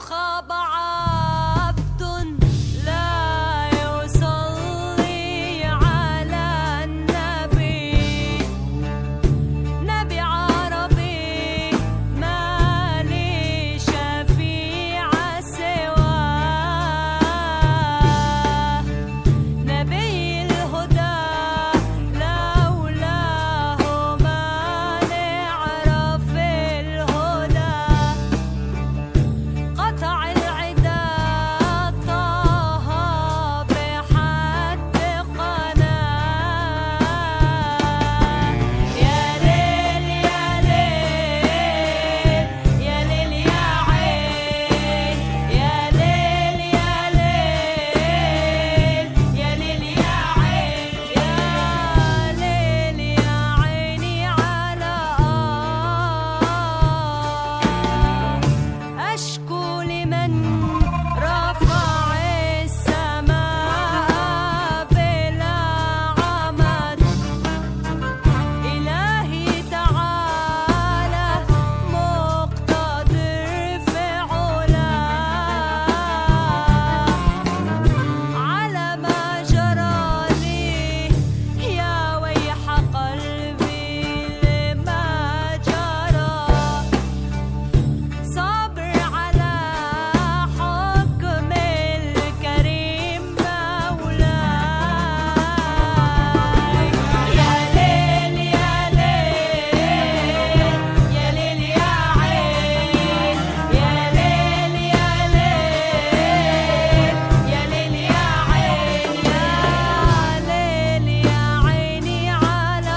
خاب عبد لا يصلي على النبي، نبي عربي ما لي شفيع سواه، نبي الهدى لولاه ما نعرف الهدى، قطع العدا طه بحد قناه، يا ليل يا ليل يا ليل يا عين، يا ليل يا ليل يا ليل يا عين، يا ليل يا عيني على أشكو لمن رفع السماء بلا عمد، إلهي تعالى مقتدر في علاه، على ما جرى لي يا ويح قلبي لما جرى، صابر على حكم الكريم مولاي، يا ليل يا ليل يا ليل يا عين، يا ليل يا ليل يا ليل يا عين، يا ليل يا عيني على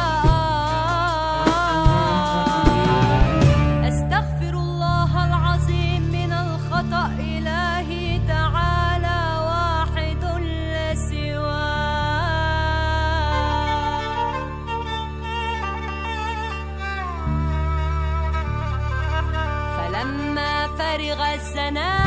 أستغفر الله العظيم من الخطأ، إلهي تعالى واحد لا سواه، فلما فرغ الزنا